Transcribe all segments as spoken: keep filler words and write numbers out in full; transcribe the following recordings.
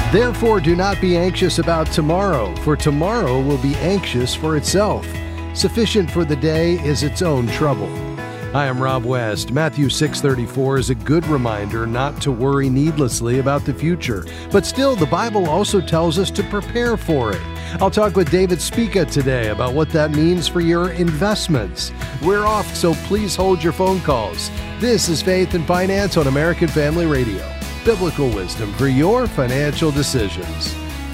Therefore, do not be anxious about tomorrow, for tomorrow will be anxious for itself. Sufficient for the day is its own trouble. Hi, I'm Rob West. Matthew six thirty-four is a good reminder not to worry needlessly about the future. But still, the Bible also tells us to prepare for it. I'll talk with David Spica today about what that means for your investments. We're off, so please hold your phone calls. This is Faith and Finance on American Family Radio. Biblical wisdom for your financial decisions.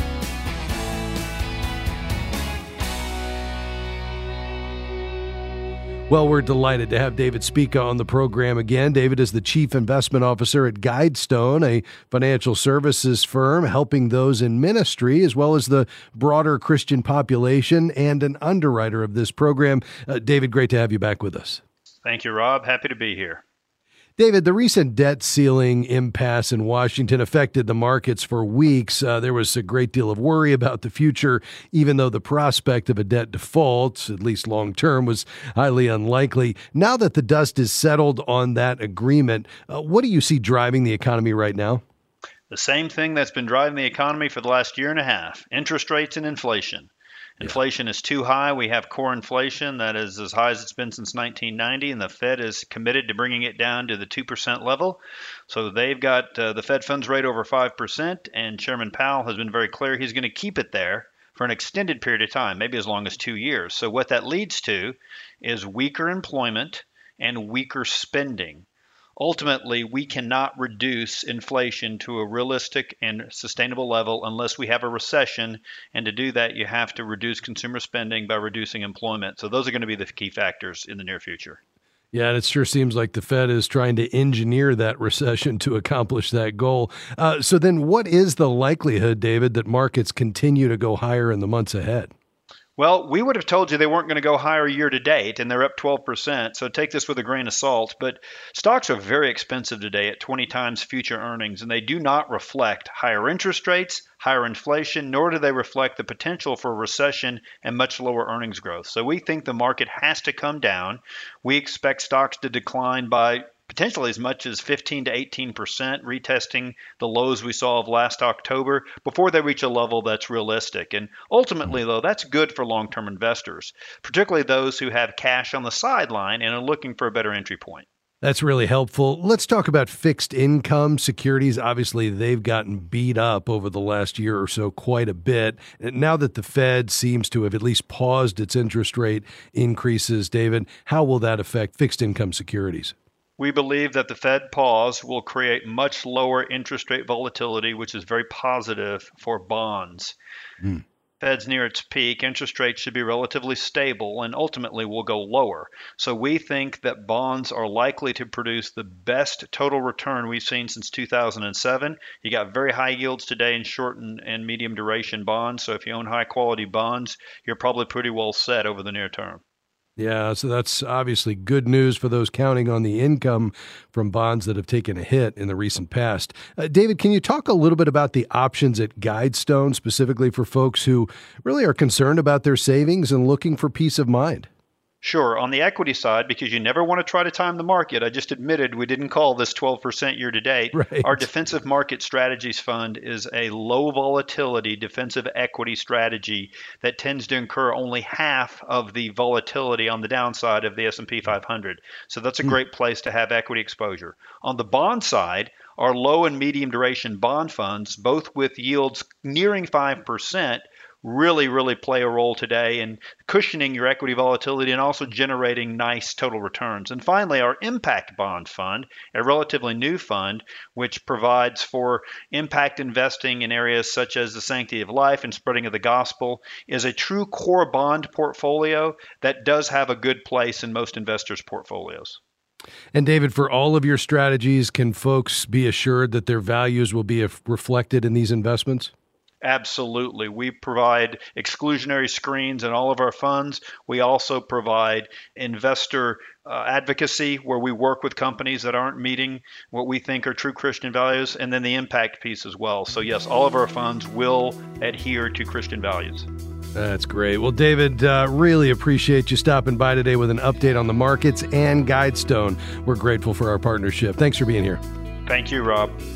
Well, we're delighted to have David Spica on the program again. David is the Chief Investment Officer at Guidestone, a financial services firm helping those in ministry as well as the broader Christian population, and an underwriter of this program. Uh, David, great to have you back with us. Thank you, Rob. Happy to be here. David, the recent debt ceiling impasse in Washington affected the markets for weeks. Uh, there was a great deal of worry about the future, even though the prospect of a debt default, at least long-term, was highly unlikely. Now that the dust is settled on that agreement, uh, what do you see driving the economy right now? The same thing that's been driving the economy for the last year and a half: interest rates and inflation. Inflation is too high. We have core inflation that is as high as it's been since nineteen ninety, and the Fed is committed to bringing it down to the two percent level. So they've got uh, the Fed funds rate over five percent, and Chairman Powell has been very clear he's going to keep it there for an extended period of time, maybe as long as two years. So what that leads to is weaker employment and weaker spending. Ultimately, we cannot reduce inflation to a realistic and sustainable level unless we have a recession. And to do that, you have to reduce consumer spending by reducing employment. So those are going to be the key factors in the near future. Yeah, and it sure seems like the Fed is trying to engineer that recession to accomplish that goal. Uh, so then what is the likelihood, David, that markets continue to go higher in the months ahead? Well, we would have told you they weren't going to go higher year to date, and they're up twelve percent. So take this with a grain of salt. But stocks are very expensive today at twenty times future earnings, and they do not reflect higher interest rates, higher inflation, nor do they reflect the potential for a recession and much lower earnings growth. So we think the market has to come down. We expect stocks to decline by potentially as much as fifteen to eighteen percent, retesting the lows we saw of last October before they reach a level that's realistic. And ultimately, though, that's good for long-term investors, particularly those who have cash on the sideline and are looking for a better entry point. That's really helpful. Let's talk about fixed income securities. Obviously, they've gotten beat up over the last year or so quite a bit. Now that the Fed seems to have at least paused its interest rate increases, David, how will that affect fixed income securities? We believe that the Fed pause will create much lower interest rate volatility, which is very positive for bonds. Mm. Fed's near its peak, interest rates should be relatively stable and ultimately will go lower. So we think that bonds are likely to produce the best total return we've seen since two thousand seven. You got very high yields today in short and, and medium duration bonds. So if you own high quality bonds, you're probably pretty well set over the near term. Yeah, so that's obviously good news for those counting on the income from bonds that have taken a hit in the recent past. Uh, David, can you talk a little bit about the options at Guidestone, specifically for folks who really are concerned about their savings and looking for peace of mind? Sure. On the equity side, because you never want to try to time the market, I just admitted we didn't call this twelve percent year to date. Right. Our Defensive Market Strategies Fund is a low volatility defensive equity strategy that tends to incur only half of the volatility on the downside of the S and P five hundred. So that's a great place to have equity exposure. On the bond side, our low and medium duration bond funds, both with yields nearing five percent, really, really play a role today in cushioning your equity volatility and also generating nice total returns. And finally, our impact bond fund, a relatively new fund, which provides for impact investing in areas such as the sanctity of life and spreading of the gospel, is a true core bond portfolio that does have a good place in most investors' portfolios. And David, for all of your strategies, can folks be assured that their values will be reflected in these investments? Absolutely. We provide exclusionary screens in all of our funds. We also provide investor uh, advocacy where we work with companies that aren't meeting what we think are true Christian values, and then the impact piece as well. So yes, all of our funds will adhere to Christian values. That's great. Well, David, uh, really appreciate you stopping by today with an update on the markets and Guidestone. We're grateful for our partnership. Thanks for being here. Thank you, Rob.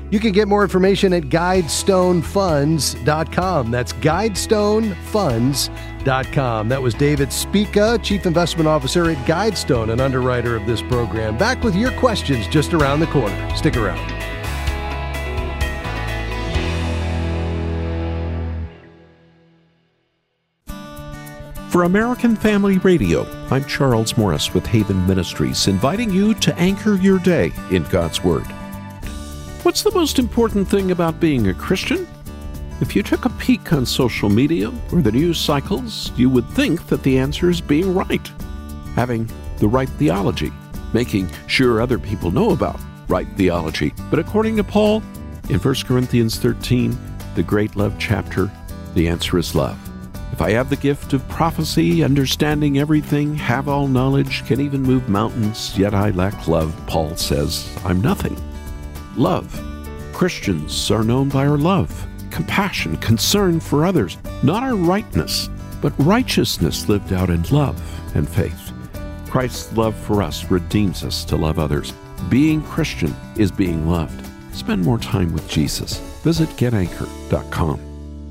You can get more information at guidestone funds dot com. That's guidestone funds dot com. That was David Spica, Chief Investment Officer at Guidestone, an underwriter of this program. Back with your questions just around the corner. Stick around. For American Family Radio, I'm Charles Morris with Haven Ministries, inviting you to anchor your day in God's Word. What's the most important thing about being a Christian? If you took a peek on social media or the news cycles, you would think that the answer is being right. Having the right theology, making sure other people know about right theology. But according to Paul, in First Corinthians thirteen, the great love chapter, the answer is love. If I have the gift of prophecy, understanding everything, have all knowledge, can even move mountains, yet I lack love, Paul says, I'm nothing. Love. Christians are known by our love, compassion, concern for others, not our rightness, but righteousness lived out in love and faith. Christ's love for us redeems us to love others. Being Christian is being loved. Spend more time with Jesus. Visit get anchor dot com.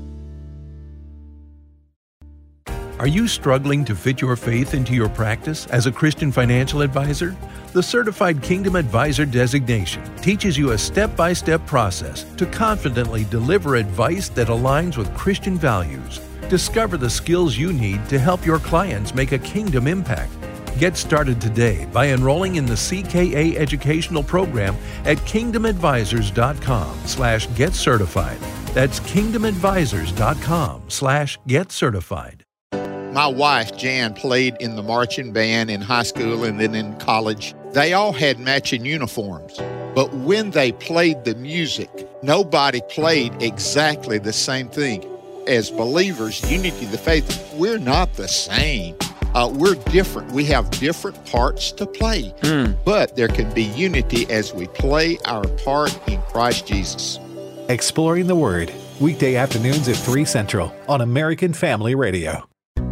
Are you struggling to fit your faith into your practice as a Christian financial advisor? The Certified Kingdom Advisor designation teaches you a step-by-step process to confidently deliver advice that aligns with Christian values. Discover the skills you need to help your clients make a kingdom impact. Get started today by enrolling in the C K A educational program at kingdom advisors dot com slash get certified. That's kingdom advisors dot com slash get certified. My wife, Jan, played in the marching band in high school and then in college. They all had matching uniforms. But when they played the music, nobody played exactly the same thing. As believers, unity of the faith, we're not the same. Uh, we're different. We have different parts to play. Mm. But there can be unity as we play our part in Christ Jesus. Exploring the Word, weekday afternoons at three Central on American Family Radio.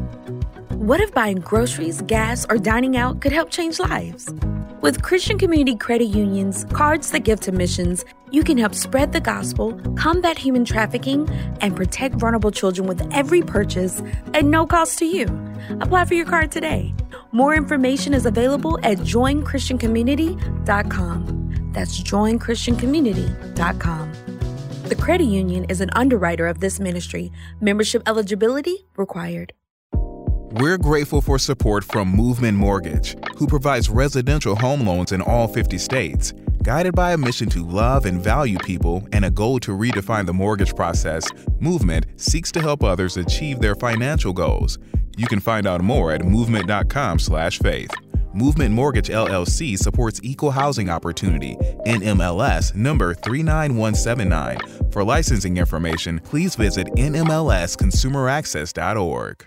What if buying groceries, gas, or dining out could help change lives? With Christian Community Credit Union's Cards That Give to Missions, you can help spread the gospel, combat human trafficking, and protect vulnerable children with every purchase at no cost to you. Apply for your card today. More information is available at join christian community dot com. That's join christian community dot com. The credit union is an underwriter of this ministry. Membership eligibility required. We're grateful for support from Movement Mortgage, who provides residential home loans in all fifty states. Guided by a mission to love and value people and a goal to redefine the mortgage process, Movement seeks to help others achieve their financial goals. You can find out more at movement dot com slash faith. Movement Mortgage L L C supports equal housing opportunity, N M L S number three nine one seven nine. For licensing information, please visit N M L S consumer access dot org.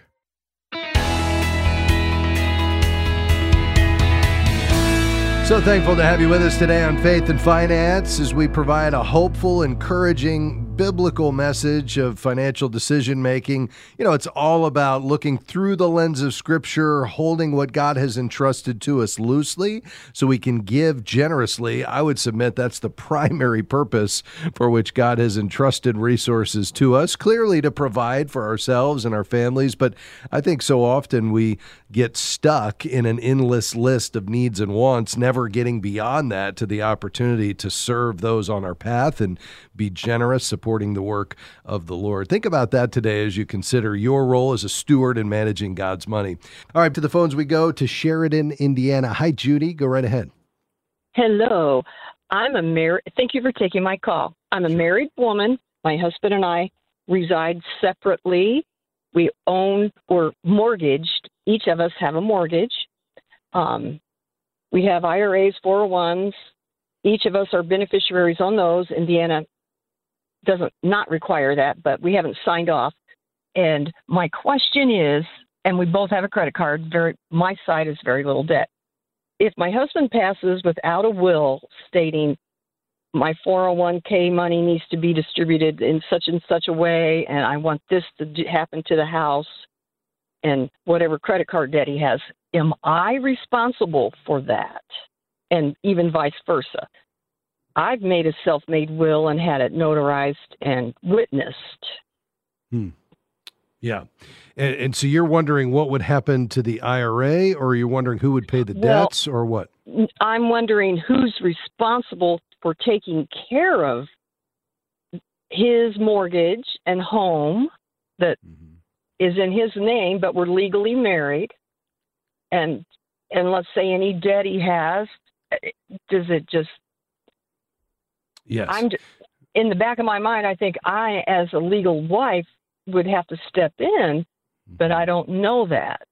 So thankful to have you with us today on Faith and Finance as we provide a hopeful, encouraging, biblical message of financial decision making. You know, it's all about looking through the lens of Scripture, holding what God has entrusted to us loosely so we can give generously. I would submit that's the primary purpose for which God has entrusted resources to us, clearly to provide for ourselves and our families. But I think so often we get stuck in an endless list of needs and wants, never getting beyond that to the opportunity to serve those on our path and be generous, supporting the work of the Lord. Think about that today as you consider your role as a steward in managing God's money. All right, to the phones we go to Sheridan, Indiana. Hi, Judy. Go right ahead. Hello. I'm a married. Thank you for taking my call. I'm a married woman. My husband and I reside separately. We own or mortgaged. Each of us have a mortgage. Um, we have I R As, four oh ones. Each of us are beneficiaries on those. Indiana doesn't not require that, but we haven't signed off. And my question is, and we both have a credit card, very, my side is very little debt. If my husband passes without a will stating my four oh one k money needs to be distributed in such and such a way, and I want this to do, happen to the house, and whatever credit card debt he has, am I responsible for that? And even vice versa. I've made a self-made will and had it notarized and witnessed. Hmm. Yeah. And, and so you're wondering what would happen to the I R A, or are you wondering who would pay the Well, debts, or what? I'm wondering who's responsible for taking care of his mortgage and home that Mm-hmm. is in his name, but we're legally married. And and let's say any debt he has, does it just? Yes. I'm in the back of my mind. I think I, as a legal wife, would have to step in, but I don't know that.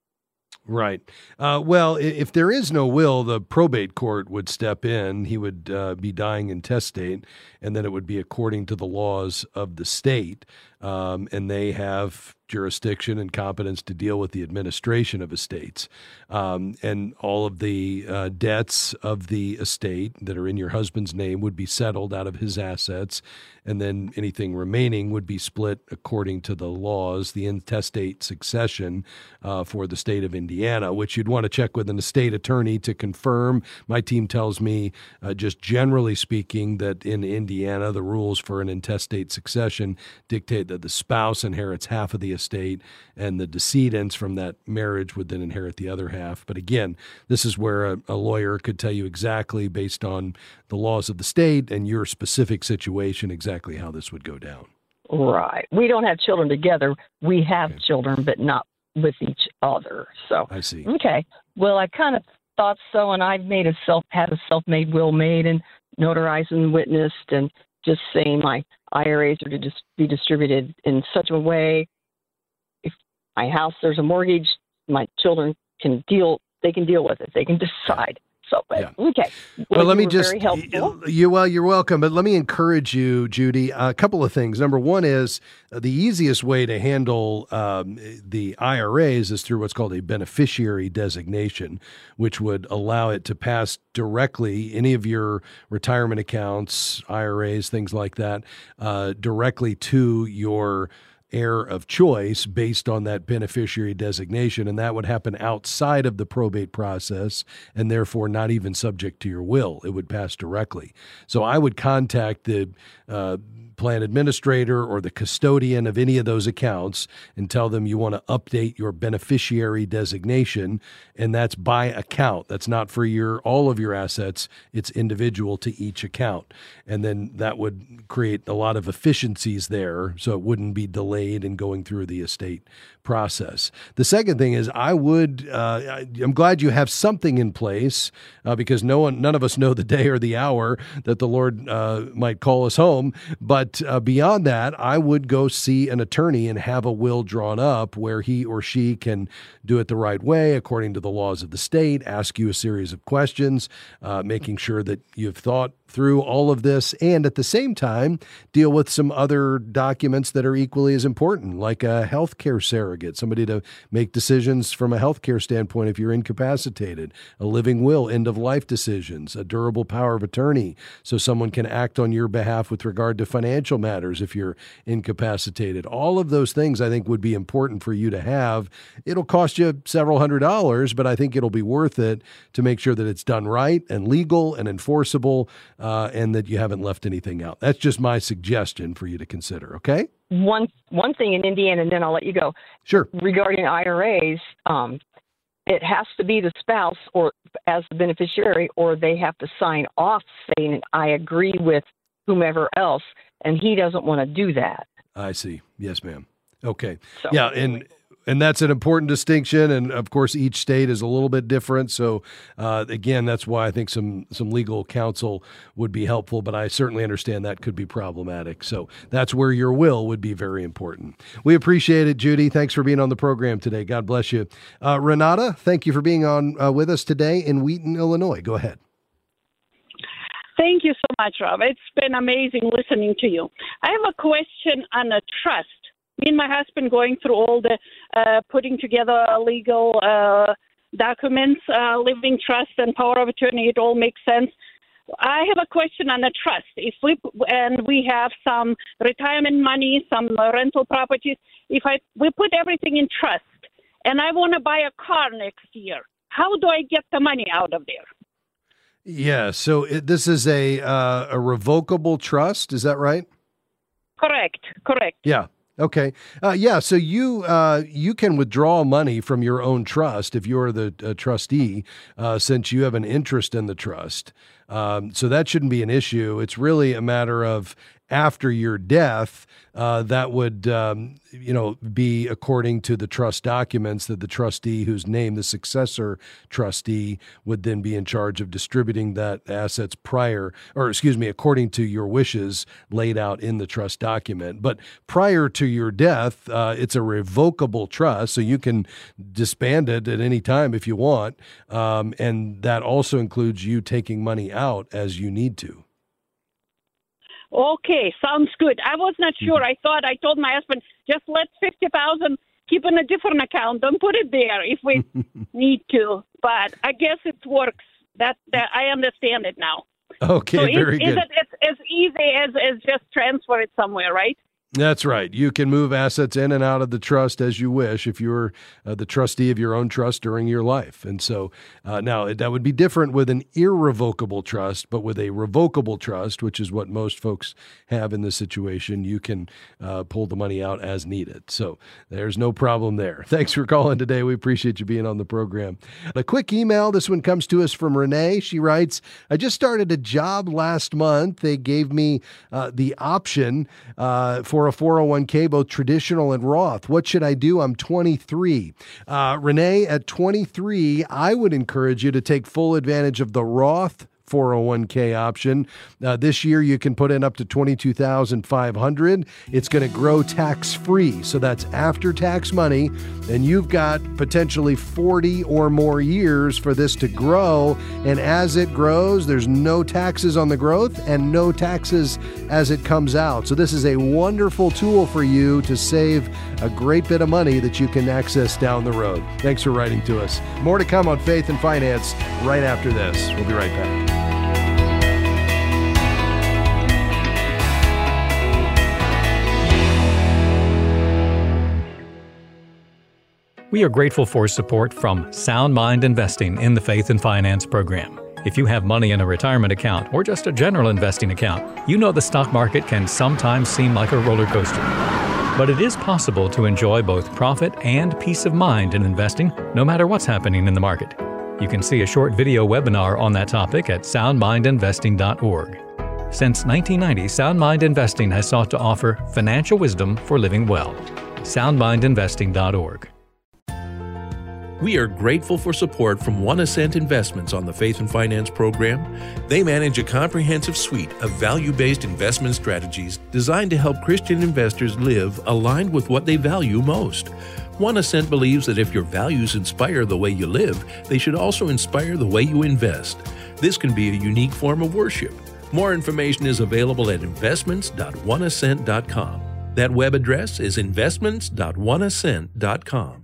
Right. Uh, well, i- if there is no will, the probate court would step in. He would uh, be dying intestate, and then it would be according to the laws of the state. Um, and they have jurisdiction and competence to deal with the administration of estates. Um, and all of the uh, debts of the estate that are in your husband's name would be settled out of his assets. And then anything remaining would be split according to the laws, the intestate succession uh, for the state of Indiana, which you'd want to check with an estate attorney to confirm. My team tells me, uh, just generally speaking, that in Indiana, the rules for an intestate succession dictate that the spouse inherits half of the estate and the decedents from that marriage would then inherit the other half. But again, this is where a, a lawyer could tell you exactly, based on the laws of the state and your specific situation, exactly how this would go down. Right. We don't have children together. We have Okay. children, but not with each other. So, I see. okay. Well, I kind of thought so, and I've made a self had a self-made will made and notarized and witnessed, and just saying my I R As are to just be distributed in such a way. If my house, there's a mortgage, my children can deal. They can deal with it. They can decide. So, but, Yeah. okay. Well, let you me were just, very helpful. you, well, you're welcome, but let me encourage you, Judy, a couple of things. Number one is uh, the easiest way to handle um, the I R As is through what's called a beneficiary designation, which would allow it to pass directly, any of your retirement accounts, I R As, things like that, uh, directly to your heir of choice based on that beneficiary designation, and that would happen outside of the probate process and therefore not even subject to your will. It would pass directly. So I would contact the uh, plan administrator or the custodian of any of those accounts and tell them you want to update your beneficiary designation, and that's by account. That's not for your all of your assets. It's individual to each account. And then that would create a lot of efficiencies there, so it wouldn't be delayed in going through the estate process. The second thing is I would, uh, I'm glad you have something in place uh, because no one, none of us know the day or the hour that the Lord uh, might call us home. But uh, beyond that, I would go see an attorney and have a will drawn up where he or she can do it the right way according to the laws of the state, ask you a series of questions, uh, making sure that you've thought through all of this, and at the same time, deal with some other documents that are equally as important, like a healthcare surrogate, somebody to make decisions from a healthcare standpoint if you're incapacitated, a living will, end-of-life decisions, a durable power of attorney, so someone can act on your behalf with regard to financial matters if you're incapacitated. All of those things I think would be important for you to have. It'll cost you several hundred dollars, but I think it'll be worth it to make sure that it's done right and legal and enforceable, uh, and that you haven't left anything out. That's just my suggestion for you to consider, okay? One one thing in Indiana, and then I'll let you go. Sure. Regarding I R As, um, it has to be the spouse or as the beneficiary, or they have to sign off saying, I agree with whomever else, and he doesn't want to do that. I see. Yes, ma'am. Okay. So, yeah, and and that's an important distinction, and of course, each state is a little bit different. So, uh, again, that's why I think some some legal counsel would be helpful. But I certainly understand that could be problematic. So that's where your will would be very important. We appreciate it, Judy. Thanks for being on the program today. God bless you, uh, Renata. Thank you for being on uh, with us today in Wheaton, Illinois. Go ahead. Thank you so much, Rob. It's been amazing listening to you. I have a question on a trust. Me and my husband going through all the uh, putting together legal uh, documents, uh, living trust and power of attorney. It all makes sense. I have a question on a trust. If we and we have some retirement money, some uh, rental properties. If I we put everything in trust, and I want to buy a car next year, how do I get the money out of there? Yeah, so it, this is a uh, a revocable trust, is that right? Correct, correct. Yeah. Okay. Uh, yeah. So you uh, you can withdraw money from your own trust if you're the uh, trustee, uh, since you have an interest in the trust. Um, so that shouldn't be an issue. It's really a matter of after your death, uh, that would um, you know be according to the trust documents that the trustee who's named the successor trustee would then be in charge of distributing that assets prior, or excuse me, according to your wishes laid out in the trust document. But prior to your death, uh, it's a revocable trust, so you can disband it at any time if you want, um, and that also includes you taking money out as you need to. Okay, sounds good. I was not sure. I thought I told my husband, just let fifty thousand keep in a different account. Don't put it there if we need to. But I guess it works. That, that I understand it now. Okay, so very is, good. Is it it's as easy as, as just transfer it somewhere, right? That's right. You can move assets in and out of the trust as you wish if you're uh, the trustee of your own trust during your life. And so uh, now that would be different with an irrevocable trust, but with a revocable trust, which is what most folks have in this situation, you can uh, pull the money out as needed. So there's no problem there. Thanks for calling today. We appreciate you being on the program. A quick email. This one comes to us from Renee. She writes, I just started a job last month. They gave me uh, the option uh, for a four oh one k, both traditional and Roth. What should I do? I'm twenty-three. Uh, Renee, at twenty-three, I would encourage you to take full advantage of the Roth four oh one k option. Uh, this year, you can put in up to twenty-two thousand five hundred dollars. It's going to grow tax-free, so that's after-tax money, and you've got potentially forty or more years for this to grow, and as it grows, there's no taxes on the growth and no taxes as it comes out. So this is a wonderful tool for you to save a great bit of money that you can access down the road. Thanks for writing to us. More to come on Faith and Finance right after this. We'll be right back. We are grateful for support from Sound Mind Investing in the Faith and Finance program. If you have money in a retirement account or just a general investing account, you know the stock market can sometimes seem like a roller coaster. But it is possible to enjoy both profit and peace of mind in investing, no matter what's happening in the market. You can see a short video webinar on that topic at sound mind investing dot org. Since nineteen ninety, Sound Mind Investing has sought to offer financial wisdom for living well. sound mind investing dot org. We are grateful for support from One Ascent Investments on the Faith and Finance program. They manage a comprehensive suite of value-based investment strategies designed to help Christian investors live aligned with what they value most. One Ascent believes that if your values inspire the way you live, they should also inspire the way you invest. This can be a unique form of worship. More information is available at investments dot one ascent dot com. That web address is investments dot one ascent dot com.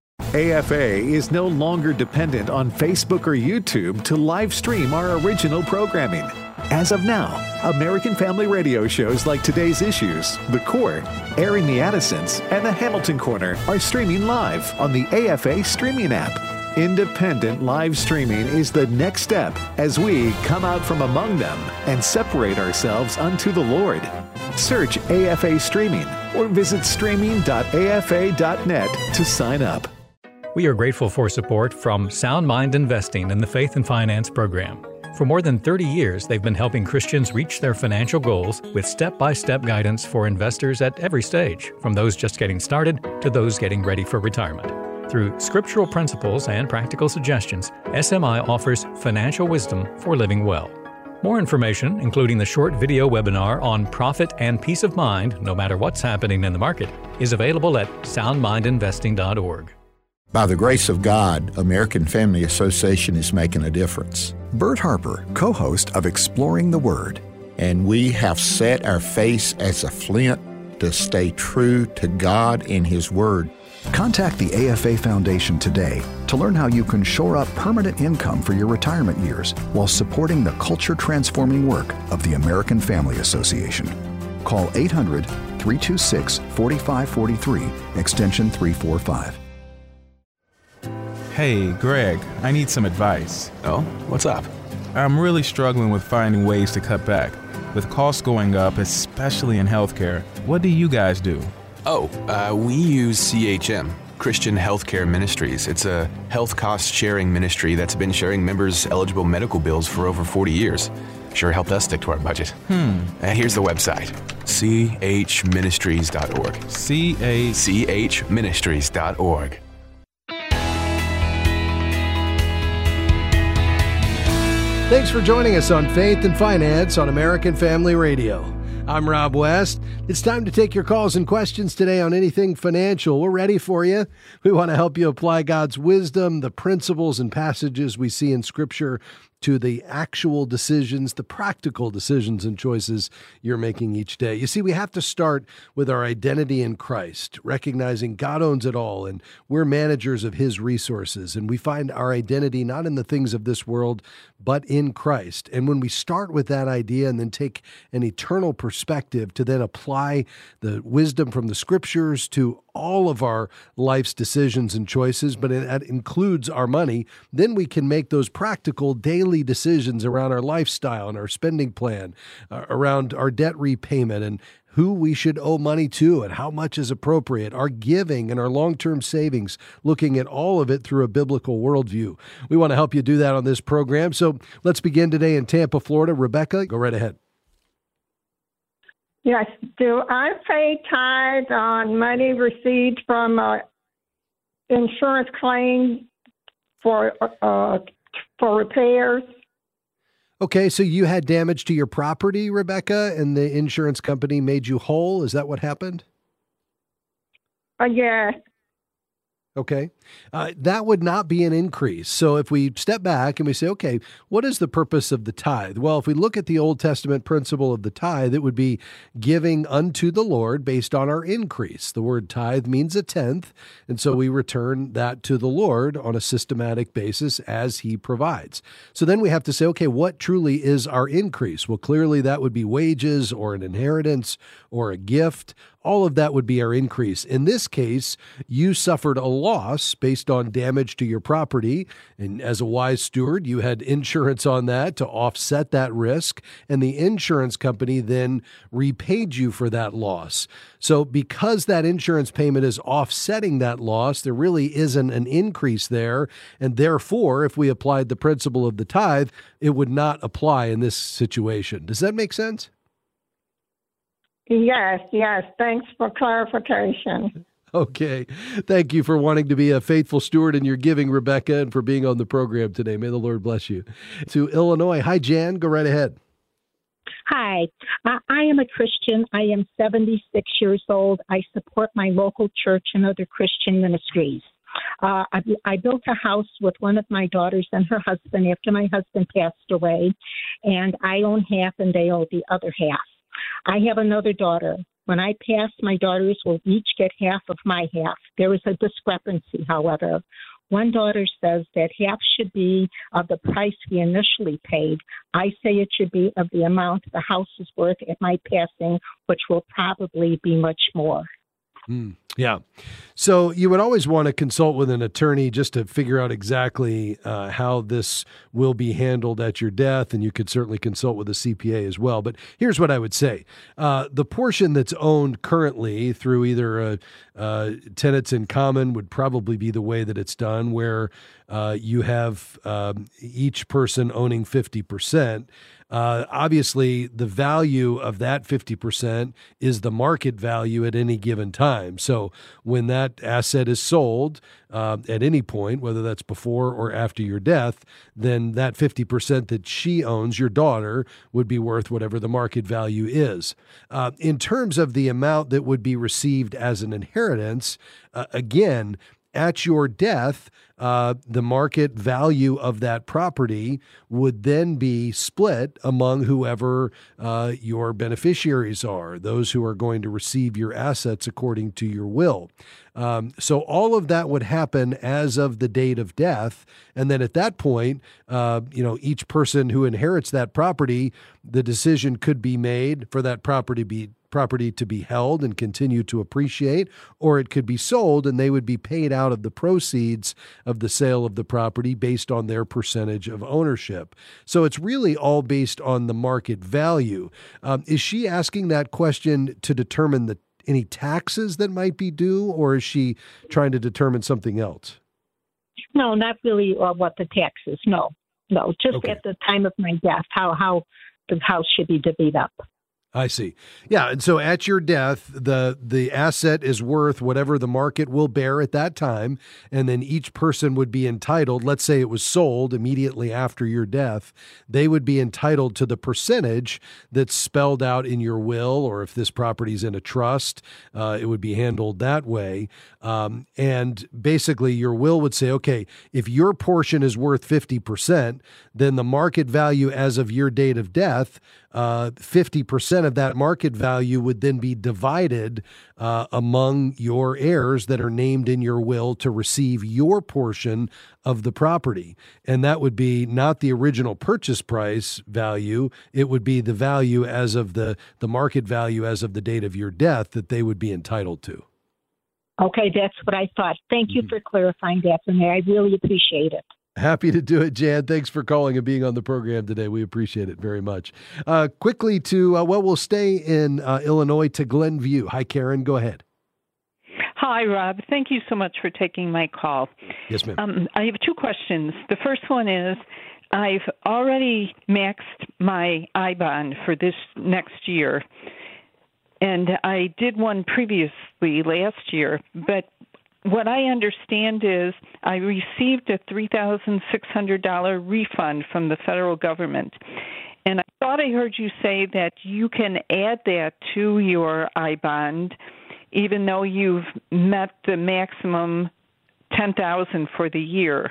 A F A is no longer dependent on Facebook or YouTube to live stream our original programming. As of now, American Family Radio shows like Today's Issues, The Core, Airing the Addisons, and The Hamilton Corner are streaming live on the A F A streaming app. Independent live streaming is the next step as we come out from among them and separate ourselves unto the Lord. Search A F A Streaming or visit streaming dot a f a dot net to sign up. We are grateful for support from Sound Mind Investing in the Faith and Finance program. For more than thirty years, they've been helping Christians reach their financial goals with step-by-step guidance for investors at every stage, from those just getting started to those getting ready for retirement. Through scriptural principles and practical suggestions, S M I offers financial wisdom for living well. More information, including the short video webinar on profit and peace of mind, no matter what's happening in the market, is available at sound mind investing dot org. By the grace of God, American Family Association is making a difference. Bert Harper, co-host of Exploring the Word. And we have set our face as a flint to stay true to God and His Word. Contact the A F A Foundation today to learn how you can shore up permanent income for your retirement years while supporting the culture-transforming work of the American Family Association. Call eight hundred, three two six, four five four three, extension three forty-five. Hey, Greg, I need some advice. Oh, what's up? I'm really struggling with finding ways to cut back. With costs going up, especially in healthcare, what do you guys do? Oh, uh, we use C H M, Christian Healthcare Ministries. It's a health cost sharing ministry that's been sharing members' eligible medical bills for over forty years. Sure helped us stick to our budget. Hmm. Uh, here's the website, c h ministries dot org. C A c h ministries dot org. Thanks for joining us on Faith and Finance on American Family Radio. I'm Rob West. It's time to take your calls and questions today on anything financial. We're ready for you. We want to help you apply God's wisdom, the principles and passages we see in Scripture to the actual decisions, the practical decisions and choices you're making each day. You see, we have to start with our identity in Christ, recognizing God owns it all and we're managers of His resources. And we find our identity not in the things of this world, but in Christ. And when we start with that idea and then take an eternal perspective to then apply the wisdom from the Scriptures to all of our life's decisions and choices, but it includes our money, then we can make those practical daily decisions around our lifestyle and our spending plan, uh, around our debt repayment and who we should owe money to and how much is appropriate, our giving and our long-term savings, looking at all of it through a biblical worldview. We want to help you do that on this program. So let's begin today in Tampa, Florida. Rebecca, go right ahead. Yes. Do I pay tithe on money received from uh, insurance claim for uh, for repairs? Okay, so you had damage to your property, Rebecca, and the insurance company made you whole. Is that what happened? Uh, yes. Okay. Uh, that would not be an increase. So if we step back and we say, okay, what is the purpose of the tithe? Well, if we look at the Old Testament principle of the tithe, it would be giving unto the Lord based on our increase. The word tithe means a tenth, and so we return that to the Lord on a systematic basis as He provides. So then we have to say, okay, what truly is our increase? Well, clearly that would be wages or an inheritance or a gift. All of that would be our increase. In this case, you suffered a loss based on damage to your property. And as a wise steward, you had insurance on that to offset that risk. And the insurance company then repaid you for that loss. So because that insurance payment is offsetting that loss, there really isn't an increase there. And therefore, if we applied the principle of the tithe, it would not apply in this situation. Does that make sense? Yes, yes. Thanks for clarification. Okay. Thank you for wanting to be a faithful steward in your giving, Rebecca, and for being on the program today. May the Lord bless you. To Illinois. Hi, Jan. Go right ahead. Hi. Uh, I am a Christian. I am seventy-six years old. I support my local church and other Christian ministries. Uh, I, I built a house with one of my daughters and her husband after my husband passed away, and I own half and they own the other half. I have another daughter. When I pass, my daughters will each get half of my half. There is a discrepancy, however. One daughter says that half should be of the price we initially paid. I say it should be of the amount the house is worth at my passing, which will probably be much more. Mm, yeah. So you would always want to consult with an attorney just to figure out exactly uh, how this will be handled at your death. And you could certainly consult with a C P A as well. But here's what I would say. Uh, the portion that's owned currently through either a, uh, tenants in common would probably be the way that it's done, where uh, you have um, each person owning fifty percent. Uh, obviously, the value of that fifty percent is the market value at any given time. So when that asset is sold uh, at any point, whether that's before or after your death, then that fifty percent that she owns, your daughter, would be worth whatever the market value is. Uh, in terms of the amount that would be received as an inheritance, uh, again, at your death, uh, the market value of that property would then be split among whoever uh, your beneficiaries are, those who are going to receive your assets according to your will. Um, so all of that would happen as of the date of death. And then at that point, uh, you know, each person who inherits that property, the decision could be made for that property be property to be held and continue to appreciate, or it could be sold and they would be paid out of the proceeds of the sale of the property based on their percentage of ownership. So it's really all based on the market value. Um, is she asking that question to determine the any taxes that might be due, or is she trying to determine something else? No, not really uh, what the taxes. No, no, just Okay. at the time of my death, how how the house should be divvied up. I see. Yeah, and so at your death, the the asset is worth whatever the market will bear at that time, and then each person would be entitled, let's say it was sold immediately after your death, they would be entitled to the percentage that's spelled out in your will, or if this property's in a trust, uh, it would be handled that way. Um, and basically your will would say, okay, if your portion is worth fifty percent, then the market value as of your date of death, uh, fifty percent of that market value would then be divided uh, among your heirs that are named in your will to receive your portion of the property. And that would be not the original purchase price value. It would be the value as of the, the market value as of the date of your death that they would be entitled to. Okay, that's what I thought. Thank you for clarifying that for me. I really appreciate it. Happy to do it, Jan. Thanks for calling and being on the program today. We appreciate it very much. Uh, quickly to, uh, well, we'll stay in uh, Illinois to Glenview. Hi, Karen. Go ahead. Hi, Rob. Thank you so much for taking my call. Yes, ma'am. Um, I have two questions. The first one is, I've already maxed my I bond for this next year, and I did one previously last year, but what I understand is I received a three thousand six hundred dollars refund from the federal government. And I thought I heard you say that you can add that to your I bond even though you've met the maximum ten thousand dollars for the year.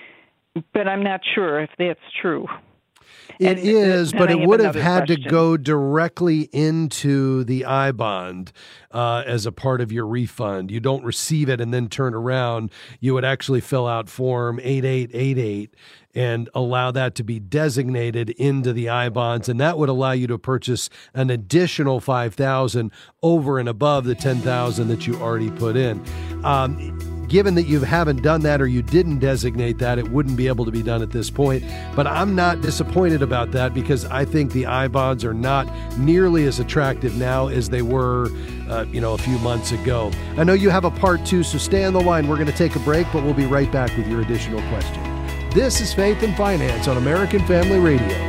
But I'm not sure if that's true. It And is, then but I it have would have another had to question. go directly into the I bond uh, as a part of your refund. You don't receive it and then turn around. You would actually fill out Form eighty-eight eighty-eight and allow that to be designated into the I bonds, and that would allow you to purchase an additional five thousand dollars over and above the ten thousand dollars that you already put in. Um, Given that you haven't done that or you didn't designate that, it wouldn't be able to be done at this point. But I'm not disappointed about that because I think the I bonds are not nearly as attractive now as they were, uh, you know, a few months ago. I know you have a part two, so stay on the line. We're going to take a break, but we'll be right back with your additional question. This is Faith and Finance on American Family Radio.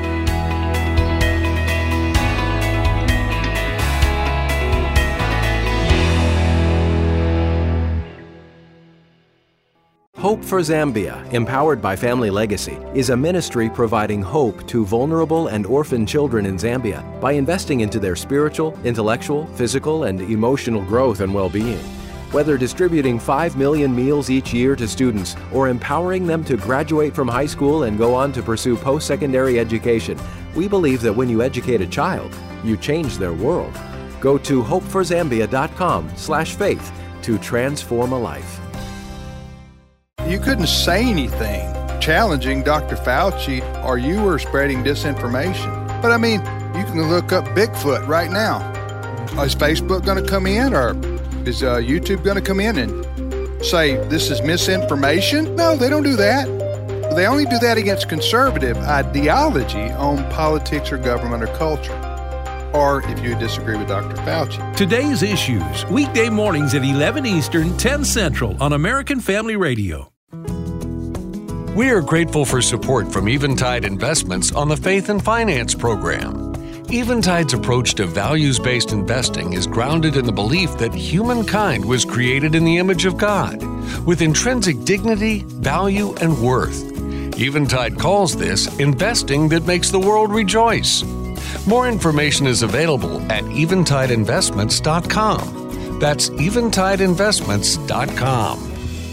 Hope for Zambia, empowered by Family Legacy, is a ministry providing hope to vulnerable and orphan children in Zambia by investing into their spiritual, intellectual, physical, and emotional growth and well-being. Whether distributing five million meals each year to students or empowering them to graduate from high school and go on to pursue post-secondary education, we believe that when you educate a child, you change their world. Go to hopeforzambia.com slash faith to transform a life. You couldn't say anything challenging Doctor Fauci or you were spreading disinformation. But I mean, you can look up Bigfoot right now. Is Facebook going to come in or is uh, YouTube going to come in and say this is misinformation? No, they don't do that. They only do that against conservative ideology on politics or government or culture. Or if you disagree with Doctor Fauci. Today's Issues, weekday mornings at eleven Eastern, ten Central on American Family Radio. We are grateful for support from Eventide Investments on the Faith and Finance program. Eventide's approach to values-based investing is grounded in the belief that humankind was created in the image of God, with intrinsic dignity, value, and worth. Eventide calls this investing that makes the world rejoice. More information is available at eventide investments dot com. That's eventide investments dot com.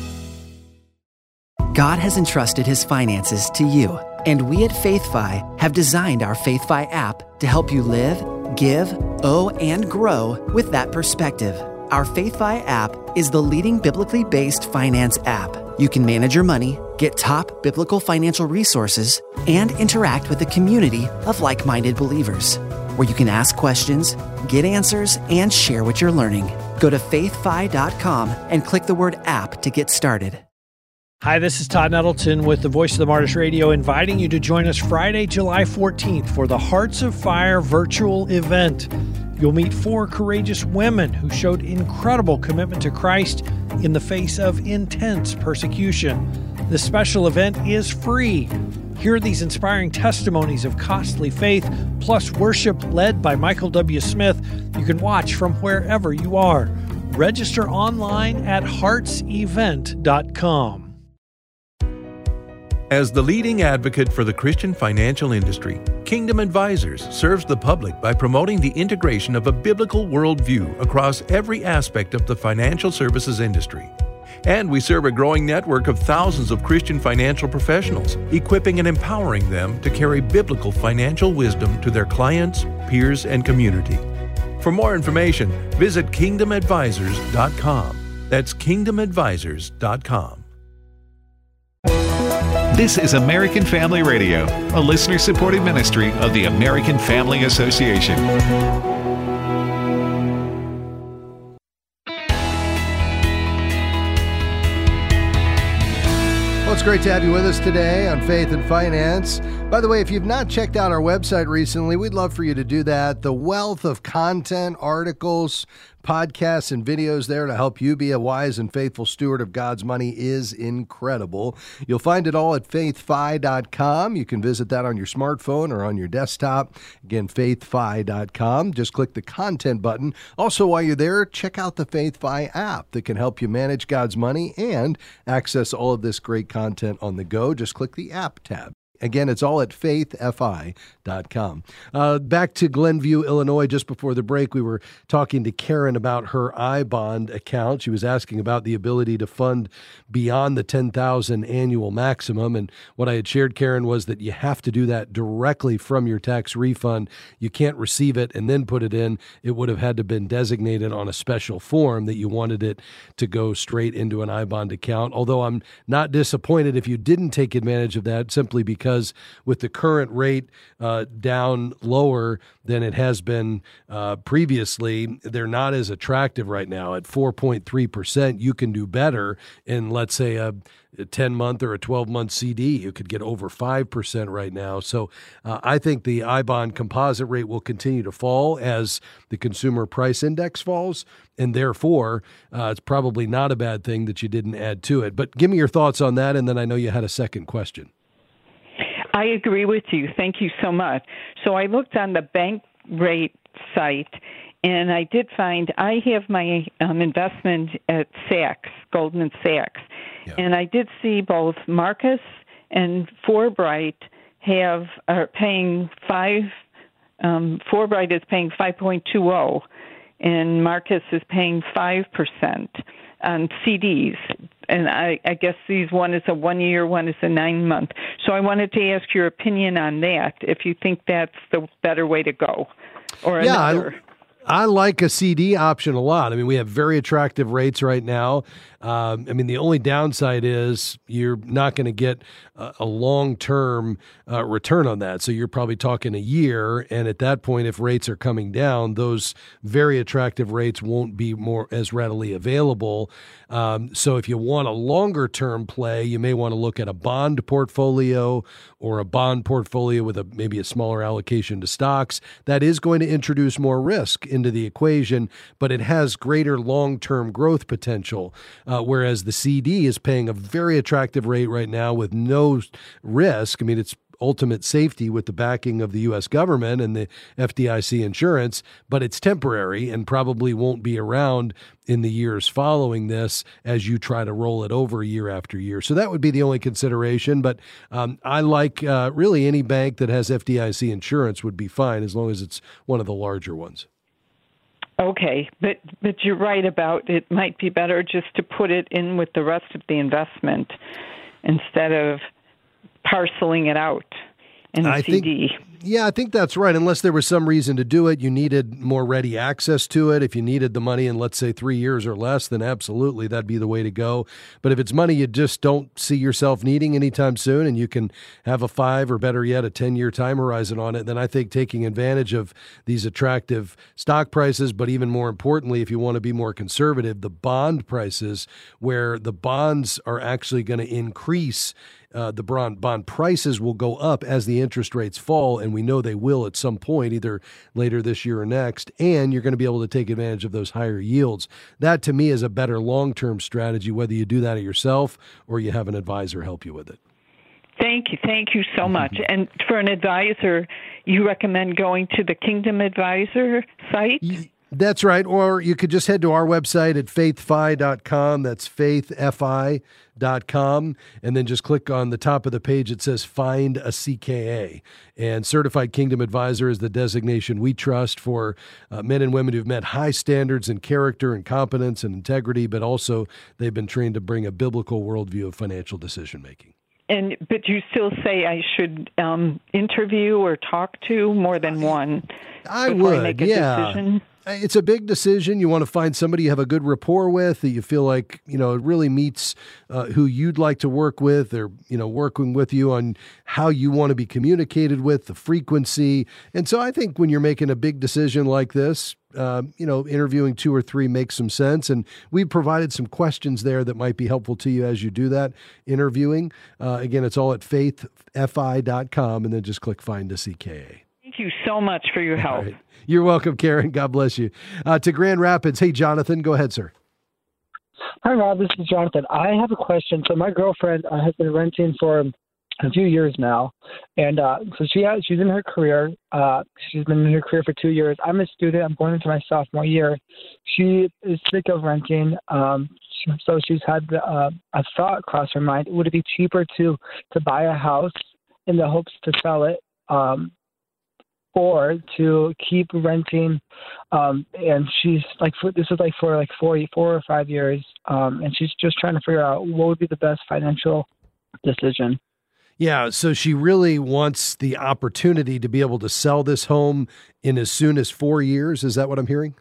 God has entrusted His finances to you, and we at FaithFi have designed our FaithFi app to help you live, give, owe, and grow with that perspective. Our FaithFi app is the leading biblically based finance app. You can manage your money, get top biblical financial resources, and interact with a community of like-minded believers. where you can ask questions, get answers, and share what you're learning. Go to faith fi dot com and click the word app to get started. Hi, this is Todd Nettleton with the Voice of the Martyrs Radio, inviting you to join us Friday, July fourteenth for the Hearts of Fire virtual event. You'll meet four courageous women who showed incredible commitment to Christ in the face of intense persecution. This special event is free. Hear these inspiring testimonies of costly faith, plus worship led by Michael W. Smith. You can watch from wherever you are. Register online at hearts event dot com. As the leading advocate for the Christian financial industry, Kingdom Advisors serves the public by promoting the integration of a biblical worldview across every aspect of the financial services industry. And we serve a growing network of thousands of Christian financial professionals, equipping and empowering them to carry biblical financial wisdom to their clients, peers, and community. For more information, visit kingdom advisors dot com. That's kingdom advisors dot com. This is American Family Radio, a listener-supported ministry of the American Family Association. Well, it's great to have you with us today on Faith and Finance. By the way, if you've not checked out our website recently, we'd love for you to do that. The wealth of content, articles, podcasts, and videos there to help you be a wise and faithful steward of God's money is incredible. You'll find it all at faith fi dot com. You can visit that on your smartphone or on your desktop. Again, faith fi dot com. Just click the content button. Also, while you're there, check out the FaithFi app that can help you manage God's money and access all of this great content on the go. Just click the app tab. Again, it's all at faith fi dot com. Uh, back to Glenview, Illinois. Just before the break, we were talking to Karen about her iBond account. She was asking about the ability to fund beyond the ten thousand dollars annual maximum. And what I had shared, Karen, was that you have to do that directly from your tax refund. You can't receive it and then put it in. It would have had to been designated on a special form that you wanted it to go straight into an iBond account. Although I'm not disappointed if you didn't take advantage of that, simply because Because with the current rate uh, down lower than it has been uh, previously, they're not as attractive right now. At four point three percent, you can do better in, let's say, a ten-month or a twelve-month C D. You could get over five percent right now. So uh, I think the iBond composite rate will continue to fall as the consumer price index falls, and therefore uh, it's probably not a bad thing that you didn't add to it. But give me your thoughts on that, and then I know you had a second question. I agree with you. Thank you so much. So I looked on the bank rate site, and I did find I have my um, investment at Sachs, Goldman Sachs, yeah. And I did see both Marcus and Forbright have are paying five. Um, Forbright is paying five point two zero, and Marcus is paying five percent on C Ds. And I, I guess these one is a one-year, one is a nine-month. So I wanted to ask your opinion on that, if you think that's the better way to go. Or yeah, another. I, I like a C D option a lot. I mean, we have very attractive rates right now. Um, I mean, the only downside is you're not going to get a, a long-term uh, return on that. So you're probably talking a year, and at that point, if rates are coming down, those very attractive rates won't be more as readily available. Um, so if you want a longer-term play, you may want to look at a bond portfolio or a bond portfolio with a maybe a smaller allocation to stocks. That is going to introduce more risk into the equation, but it has greater long-term growth potential. Uh, whereas the C D is paying a very attractive rate right now with no risk. I mean, it's ultimate safety with the backing of the U S government and the F D I C insurance, but it's temporary and probably won't be around in the years following this as you try to roll it over year after year. So that would be the only consideration. But um, I like uh, really any bank that has F D I C insurance would be fine as long as it's one of the larger ones. Okay, but but you're right about it might be better just to put it in with the rest of the investment instead of parceling it out in a I C D. Think, Yeah, I think that's right. Unless there was some reason to do it, you needed more ready access to it. If you needed the money in, let's say, three years or less, then absolutely that'd be the way to go. But if it's money you just don't see yourself needing anytime soon, and you can have a five or better yet, a ten-year time horizon on it, then I think taking advantage of these attractive stock prices, but even more importantly, if you want to be more conservative, the bond prices, where the bonds are actually going to increase. Uh, the bond, bond prices will go up as the interest rates fall, and we know they will at some point, either later this year or next, and you're going to be able to take advantage of those higher yields. That, to me, is a better long-term strategy, whether you do that yourself or you have an advisor help you with it. Thank you. Thank you so much. And for an advisor, you recommend going to the Kingdom Advisor site? That's right. Or you could just head to our website at faith fi dot com. That's faith fi dot com. And then just click on the top of the page. It says Find a C K A. And Certified Kingdom Advisor is the designation we trust for uh, men and women who've met high standards in character and competence and integrity, but also they've been trained to bring a biblical worldview of financial decision making. And but you still say I should um, interview or talk to more than one I before would, I make a yeah. decision? It's a big decision. You want to find somebody you have a good rapport with, that you feel like, you know, it really meets uh, who you'd like to work with. They're, you know, working with you on how you want to be communicated with, the frequency. And so I think when you're making a big decision like this, uh, you know, interviewing two or three makes some sense. And we've provided some questions there that might be helpful to you as you do that interviewing. Uh, again, it's all at faith fi dot com, and then just click Find a C K A. Thank you so much for your help. Right. You're welcome, Karen. God bless you. Uh, to Grand Rapids. Hey, Jonathan, go ahead, sir. Hi, Rob. This is Jonathan. I have a question. So my girlfriend uh, has been renting for a few years now, and uh, so she has, she's in her career. Uh, she's been in her career for two years. I'm a student. I'm going into my sophomore year. She is sick of renting. Um, so she's had uh, a thought cross her mind. Would it be cheaper to to buy a house in the hopes to sell it? Um, or to keep renting, um, and she's like, for, this is like for like four, four or five years, um, and she's just trying to figure out what would be the best financial decision. Yeah, so she really wants the opportunity to be able to sell this home in as soon as four years. Is that what I'm hearing?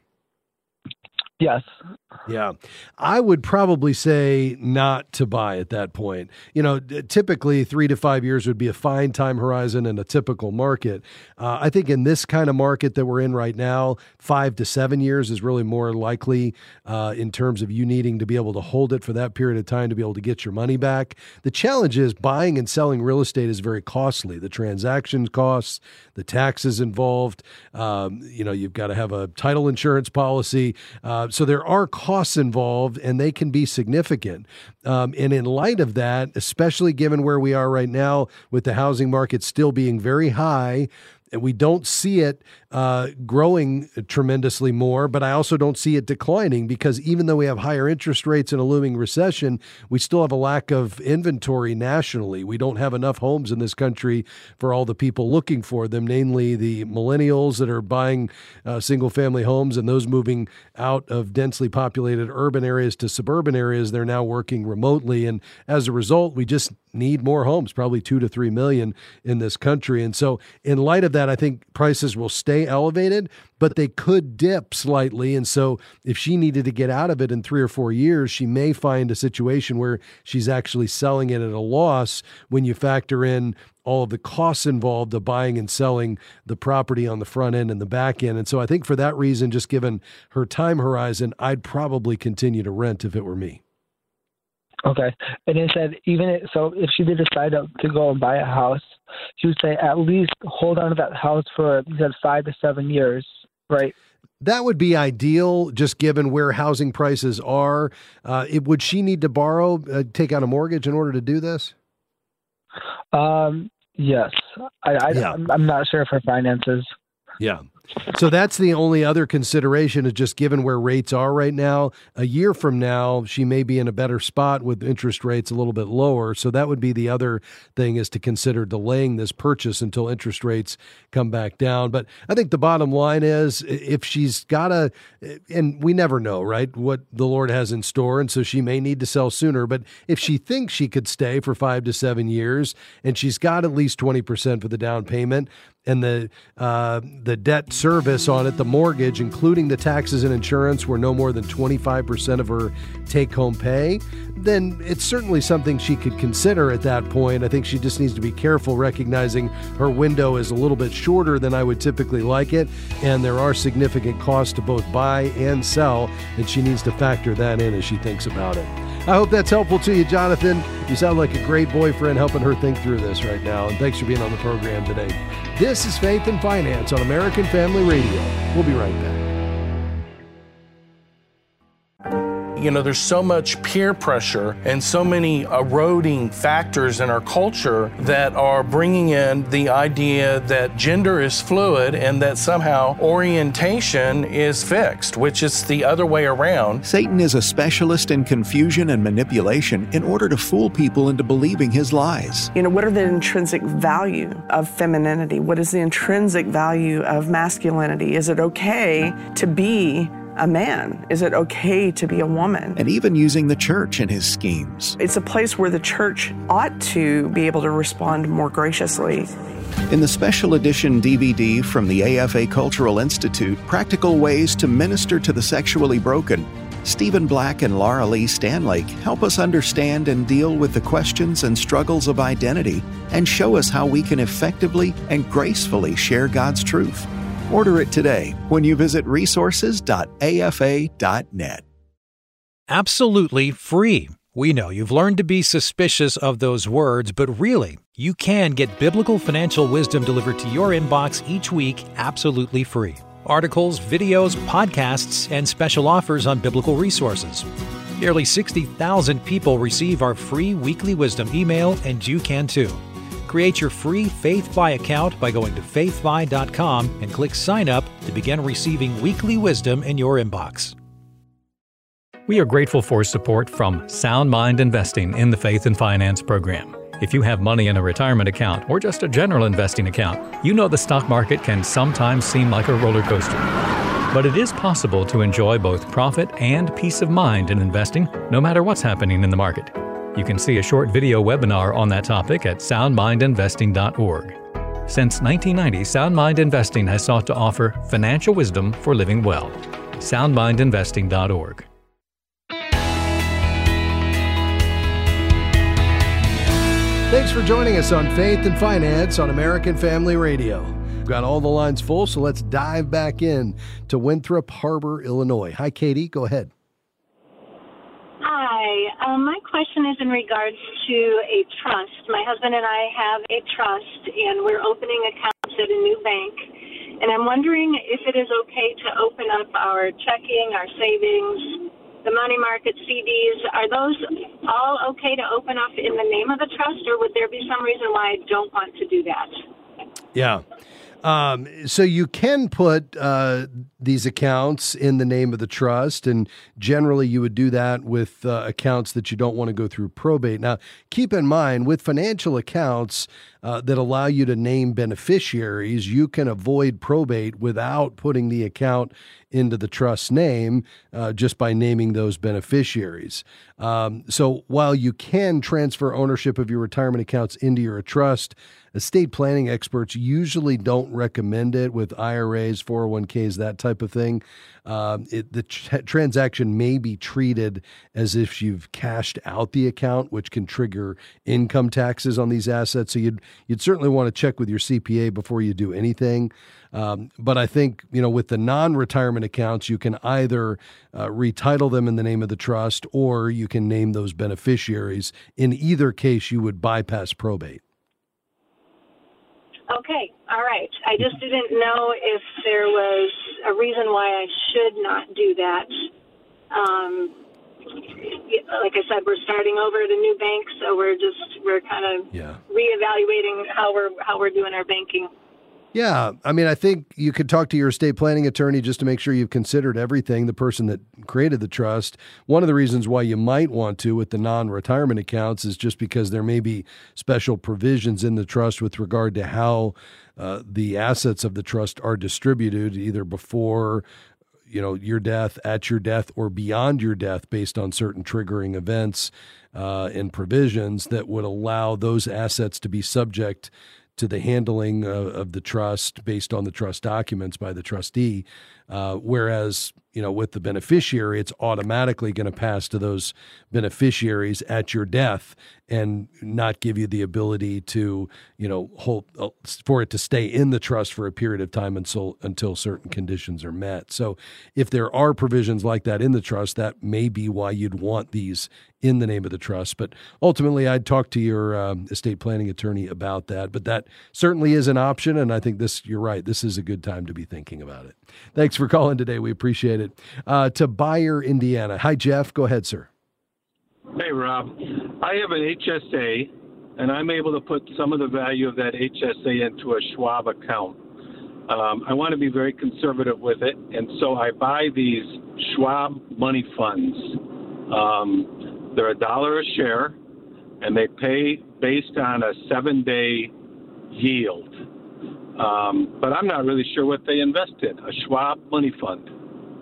Yes. Yeah. I would probably say not to buy at that point. You know, typically three to five years would be a fine time horizon in a typical market. Uh, I think in this kind of market that we're in right now, five to seven years is really more likely uh, in terms of you needing to be able to hold it for that period of time to be able to get your money back. The challenge is buying and selling real estate is very costly. The transaction costs, the taxes involved, um, you know, you've got to have a title insurance policy. Uh, so there are costs involved, and they can be significant. Um, and in light of that, especially given where we are right now with the housing market still being very high, and we don't see it uh, growing tremendously more, but I also don't see it declining, because even though we have higher interest rates and a looming recession, we still have a lack of inventory nationally. We don't have enough homes in this country for all the people looking for them, namely the millennials that are buying uh, single-family homes, and those moving out of densely populated urban areas to suburban areas. They're now working remotely, and as a result, we just need more homes, probably two to three million in this country. And so in light of that, I think prices will stay elevated, but they could dip slightly. And so if she needed to get out of it in three or four years, she may find a situation where she's actually selling it at a loss when you factor in all of the costs involved of buying and selling the property on the front end and the back end. And so I think for that reason, just given her time horizon, I'd probably continue to rent if it were me. Okay. And it said even it, so if she did decide to, to go and buy a house, she would say at least hold on to that house for, you said, five to seven years, right? That would be ideal, just given where housing prices are. Uh, it, would she need to borrow, uh, take out a mortgage in order to do this? Um. Yes. I, I, yeah. I'm, I'm not sure of her finances. Yeah. So that's the only other consideration, is just given where rates are right now. A year from now, she may be in a better spot with interest rates a little bit lower. So that would be the other thing, is to consider delaying this purchase until interest rates come back down. But I think the bottom line is, if she's got a, and we never know, right, what the Lord has in store. And so she may need to sell sooner. But if she thinks she could stay for five to seven years and she's got at least twenty percent for the down payment, and the uh, the debt service on it, the mortgage, including the taxes and insurance, were no more than twenty-five percent of her take-home pay, then it's certainly something she could consider at that point. I think she just needs to be careful, recognizing her window is a little bit shorter than I would typically like it, and there are significant costs to both buy and sell, and she needs to factor that in as she thinks about it. I hope that's helpful to you, Jonathan. You sound like a great boyfriend helping her think through this right now, and thanks for being on the program today. This is Faith and Finance on American Family Radio. We'll be right back. You know, there's so much peer pressure and so many eroding factors in our culture that are bringing in the idea that gender is fluid and that somehow orientation is fixed, which is the other way around. Satan is a specialist in confusion and manipulation in order to fool people into believing his lies. You know, what are the intrinsic value of femininity? What is the intrinsic value of masculinity? Is it okay to be a man? Is it okay to be a woman? And even using the church in his schemes. It's a place where the church ought to be able to respond more graciously. In the special edition D V D from the A F A Cultural Institute, Practical Ways to Minister to the Sexually Broken, Stephen Black and Laura Lee Stanlake help us understand and deal with the questions and struggles of identity and show us how we can effectively and gracefully share God's truth. Order it today when you visit resources dot a f a dot net. Absolutely free. We know you've learned to be suspicious of those words, but really, you can get biblical financial wisdom delivered to your inbox each week absolutely free. Articles, videos, podcasts, and special offers on biblical resources. Nearly sixty thousand people receive our free weekly wisdom email, and you can too. Create your free FaithFi account by going to faith fi dot com and click Sign Up to begin receiving weekly wisdom in your inbox. We are grateful for support from Sound Mind Investing in the Faith and Finance program. If you have money in a retirement account or just a general investing account, you know the stock market can sometimes seem like a roller coaster. But it is possible to enjoy both profit and peace of mind in investing, no matter what's happening in the market. You can see a short video webinar on that topic at sound mind investing dot org. Since nineteen ninety, Sound Mind Investing has sought to offer financial wisdom for living well. sound mind investing dot org. Thanks for joining us on Faith and Finance on American Family Radio. We've got all the lines full, so let's dive back in to Winthrop Harbor, Illinois. Hi, Katie. Go ahead. Hi. Um, my question is in regards to a trust. My husband and I have a trust, and we're opening accounts at a new bank. And I'm wondering if it is okay to open up our checking, our savings, the money market C Ds. Are those all okay to open up in the name of the trust, or would there be some reason why I don't want to do that? Yeah. Um, so you can put uh, these accounts in the name of the trust, and generally you would do that with uh, accounts that you don't want to go through probate. Now, keep in mind, with financial accounts uh, that allow you to name beneficiaries, you can avoid probate without putting the account into the trust's name uh, just by naming those beneficiaries. Um, so while you can transfer ownership of your retirement accounts into your trust, estate planning experts usually don't recommend it with I R As, four oh one k's, that type of thing. Um, it, the tr- transaction may be treated as if you've cashed out the account, which can trigger income taxes on these assets. So you'd you'd certainly want to check with your C P A before you do anything. Um, but I think, you know, with the non-retirement accounts, you can either uh, retitle them in the name of the trust, or you can name those beneficiaries. In either case, you would bypass probate. Okay, all right. I just didn't know if there was a reason why I should not do that. Um, like I said, we're starting over at a new bank, so we're just we're kind of yeah. reevaluating how we're how we're doing our banking. Yeah, I mean, I think you could talk to your estate planning attorney just to make sure you've considered everything, the person that created the trust. One of the reasons why you might want to with the non-retirement accounts is just because there may be special provisions in the trust with regard to how uh, the assets of the trust are distributed, either before, you know, your death, at your death, or beyond your death, based on certain triggering events uh, and provisions that would allow those assets to be subject to the handling of, of the trust based on the trust documents by the trustee. Uh, whereas, you know, with the beneficiary, it's automatically going to pass to those beneficiaries at your death and not give you the ability to, you know, hold uh, for it to stay in the trust for a period of time until until certain conditions are met. So if there are provisions like that in the trust, that may be why you'd want these in the name of the trust. But ultimately, I'd talk to your um, estate planning attorney about that. But that certainly is an option, and I think this, you're right, this is a good time to be thinking about it. Thanks for calling today. We appreciate it. Uh, to Buyer, Indiana. Hi, Jeff. Go ahead, sir. Hey, Rob. I have an H S A, and I'm able to put some of the value of that H S A into a Schwab account. Um, I want to be very conservative with it, and so I buy these Schwab money funds. Um, they're a dollar a share, and they pay based on a seven-day yield. Um, but I'm not really sure what they invest in, a Schwab money fund.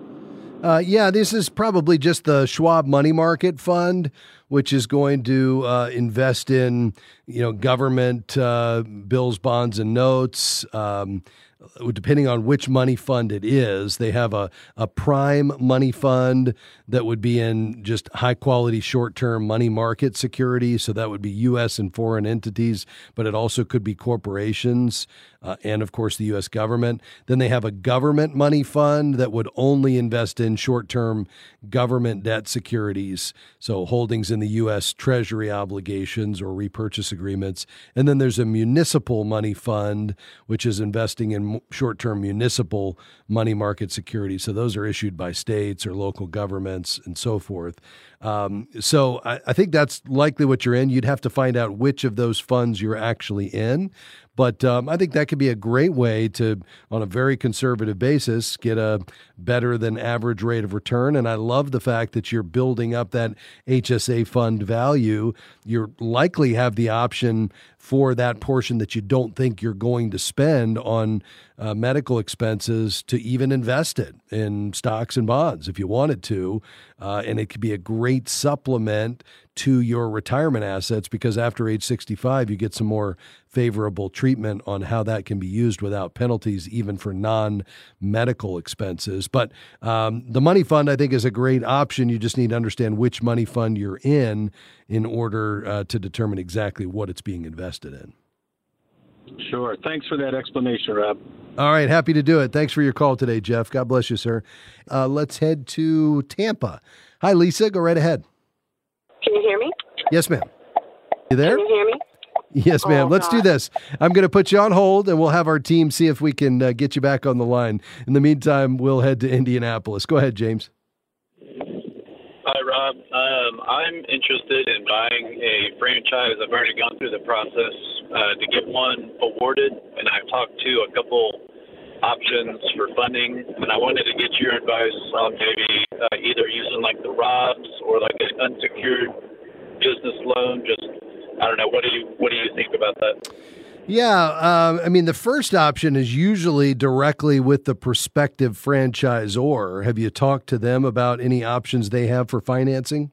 Uh, yeah, this is probably just the Schwab Money Market Fund, which is going to uh, invest in, you know, government uh, bills, bonds, and notes. Um, depending on which money fund it is, they have a, a prime money fund that would be in just high-quality short-term money market securities. So that would be U S and foreign entities, but it also could be corporations uh, and, of course, the U S government. Then they have a government money fund that would only invest in short-term government debt securities, so holdings in the U S Treasury obligations or repurchase agreements. And then there's a municipal money fund, which is investing in short-term municipal money market securities. So those are issued by states or local governments and so forth. Um, so I, I think that's likely what you're in. You'd have to find out which of those funds you're actually in. But um, I think that could be a great way to, on a very conservative basis, get a better than average rate of return. And I love the fact that you're building up that H S A fund value. You likely have the option for that portion that you don't think you're going to spend on uh, medical expenses to even invest it in stocks and bonds if you wanted to. Uh, and it could be a great supplement to your retirement assets because after age sixty-five, you get some more favorable treatment on how that can be used without penalties, even for non-medical expenses. But um, the money fund, I think, is a great option. You just need to understand which money fund you're in in order uh, to determine exactly what it's being invested in. Sure. Thanks for that explanation, Rob. All right. Happy to do it. Thanks for your call today, Jeff. God bless you, sir. Uh, let's head to Tampa. Hi, Lisa. Go right ahead. Can you hear me? Yes, ma'am. You there? Can you hear me? Yes, ma'am. Oh, Let's God. do this. I'm going to put you on hold, and we'll have our team see if we can uh, get you back on the line. In the meantime, we'll head to Indianapolis. Go ahead, James. Hi, Rob. Um, I'm interested in buying a franchise. I've already gone through the process uh, to get one awarded, and I've talked to a couple options for funding, and I wanted to get your advice on maybe uh, either using like the Robs or like an unsecured business loan. Just, I don't know. What do you What do you think about that? Yeah, um, I mean, the first option is usually directly with the prospective franchisor. Have you talked to them about any options they have for financing?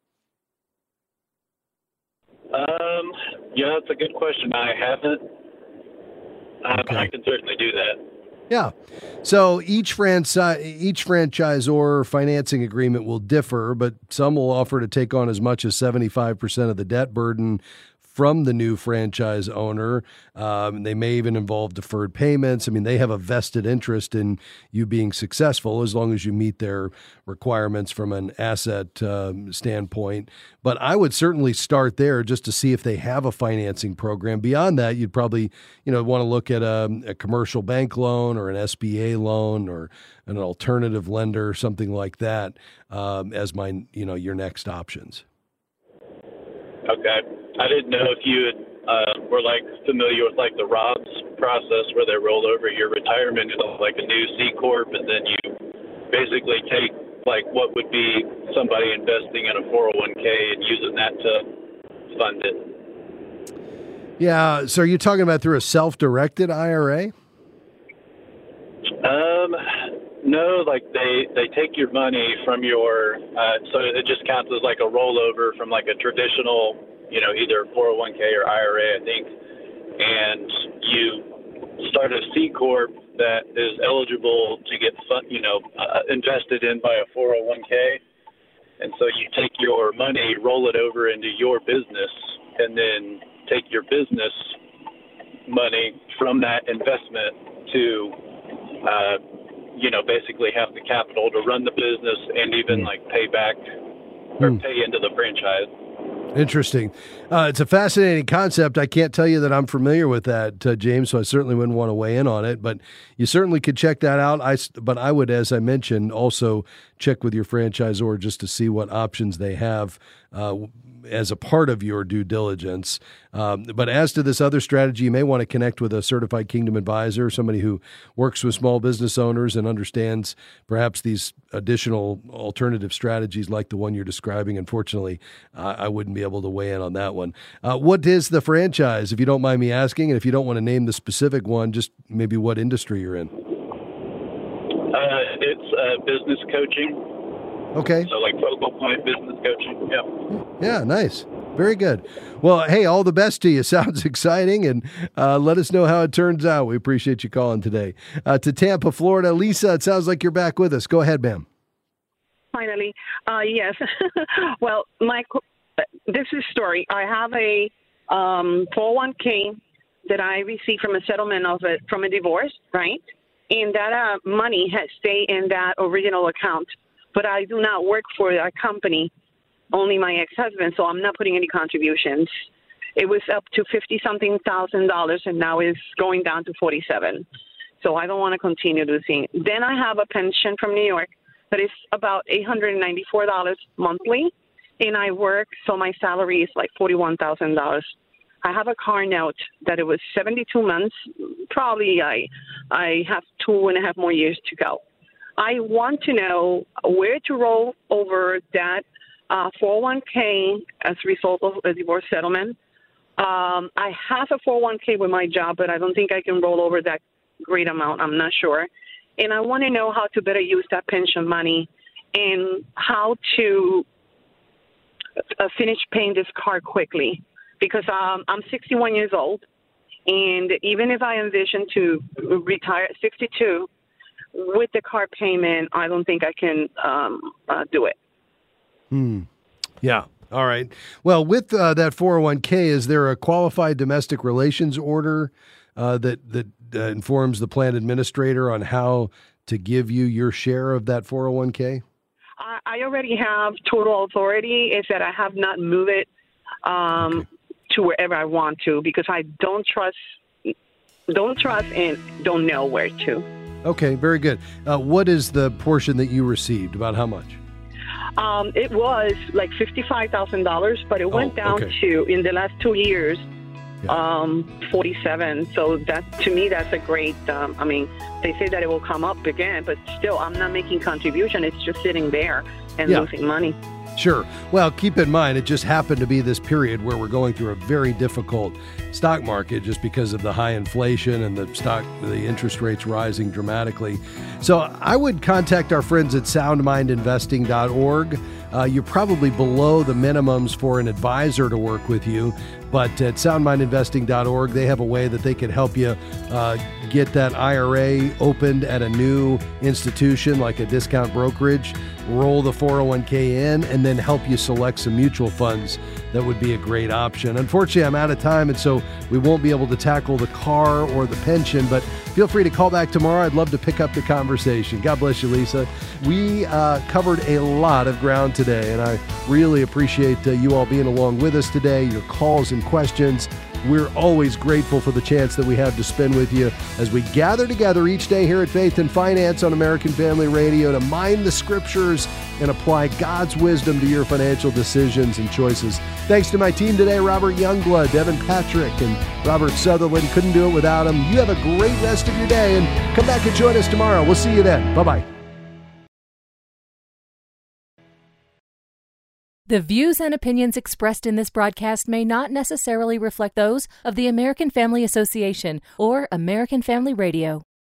Um, yeah, that's a good question. I haven't. Um, okay. I can certainly do that. Yeah. So each franchise, each franchisor financing agreement will differ, but some will offer to take on as much as seventy-five percent of the debt burden from the new franchise owner. Um, they may even involve deferred payments. I mean, they have a vested interest in you being successful as long as you meet their requirements from an asset um, standpoint. But I would certainly start there just to see if they have a financing program. Beyond that, you'd probably, you know, want to look at a, a commercial bank loan or an S B A loan or an alternative lender, something like that, um, as my, you know, your next options. Okay. I didn't know if you had, uh, were like familiar with like the Robs process where they roll over your retirement into like a new C Corp and then you basically take like what would be somebody investing in a four oh one k and using that to fund it. Yeah. So are you talking about through a self-directed I R A? Um, no, like they, they take your money from your, uh, so it just counts as like a rollover from like a traditional, you know, either four oh one k or I R A, I think. And you start a C corp that is eligible to get, you know, uh, invested in by a four oh one k. And so you take your money, roll it over into your business, and then take your business money from that investment to, uh, you know, basically have the capital to run the business and even like pay back or Hmm. pay into the franchise. Interesting. Uh, it's a fascinating concept. I can't tell you that I'm familiar with that, uh, James, so I certainly wouldn't want to weigh in on it, but you certainly could check that out. I, but I would, as I mentioned, also check with your franchisor just to see what options they have uh, as a part of your due diligence. Um, but as to this other strategy, you may want to connect with a certified Kingdom advisor, somebody who works with small business owners and understands perhaps these additional alternative strategies like the one you're describing. Unfortunately, uh, I wouldn't be able to weigh in on that one. Uh, what is the franchise, if you don't mind me asking? And if you don't want to name the specific one, just maybe what industry you're in. Uh, it's uh, business coaching. Okay. So like focal point business coaching. Yeah. Yeah, nice. Very good. Well, hey, all the best to you. Sounds exciting, and uh, let us know how it turns out. We appreciate you calling today. Uh, to Tampa, Florida, Lisa, it sounds like you're back with us. Go ahead, ma'am. Finally, uh, yes. Well, my this is story. I have a um, four oh one k that I received from a settlement of it from a divorce, right? And that uh, money has stayed in that original account. But I do not work for a company, only my ex-husband, so I'm not putting any contributions. It was up to fifty-something thousand dollars, and now it's going down to forty-seven. So I don't want to continue to see. Then I have a pension from New York that is about eight hundred ninety-four dollars monthly, and I work, so my salary is like forty-one thousand dollars. I have a car note that it was seventy-two months. Probably I, I have two and a half more years to go. I want to know where to roll over that uh, four oh one k as a result of a divorce settlement. Um, I have a four oh one k with my job, but I don't think I can roll over that great amount. I'm not sure. And I want to know how to better use that pension money and how to uh, finish paying this car quickly. Because um, I'm sixty-one years old, and even if I envision to retire at sixty-two, with the car payment, I don't think I can um, uh, do it. Hmm. Yeah. All right. Well, with uh, that four oh one k, is there a qualified domestic relations order uh, that that uh, informs the plan administrator on how to give you your share of that four oh one k? I, I already have total authority. Is that I have not moved it um, okay. to wherever I want to because I don't trust, don't trust, and don't know where to. Okay, very good. Uh, what is the portion that you received? About how much? Um, it was like fifty-five thousand dollars, but it went oh, down okay. to, in the last two years, yeah. um, forty-seven. So that, to me, that's a great, um, I mean, they say that it will come up again, but still, I'm not making contribution. It's just sitting there and yeah. losing money. Sure. Well, keep in mind, it just happened to be this period where we're going through a very difficult stock market just because of the high inflation and the stock, the interest rates rising dramatically. So I would contact our friends at sound mind investing dot org. Uh, you're probably below the minimums for an advisor to work with you, but at sound mind investing dot org, they have a way that they can help you uh, get that I R A opened at a new institution like a discount brokerage, roll the four oh one k in, and then help you select some mutual funds that would be a great option. Unfortunately, I'm out of time, and so we won't be able to tackle the car or the pension, but feel free to call back tomorrow. I'd love to pick up the conversation. God bless you, Lisa. We uh, covered a lot of ground today, and I really appreciate uh, you all being along with us today, your calls and questions. We're always grateful for the chance that we have to spend with you as we gather together each day here at Faith and Finance on American Family Radio to mine the scriptures and apply God's wisdom to your financial decisions and choices. Thanks to my team today, Robert Youngblood, Devin Patrick, and Robert Sutherland. Couldn't do it without them. You have a great rest of your day, and come back and join us tomorrow. We'll see you then. Bye-bye. The views and opinions expressed in this broadcast may not necessarily reflect those of the American Family Association or American Family Radio.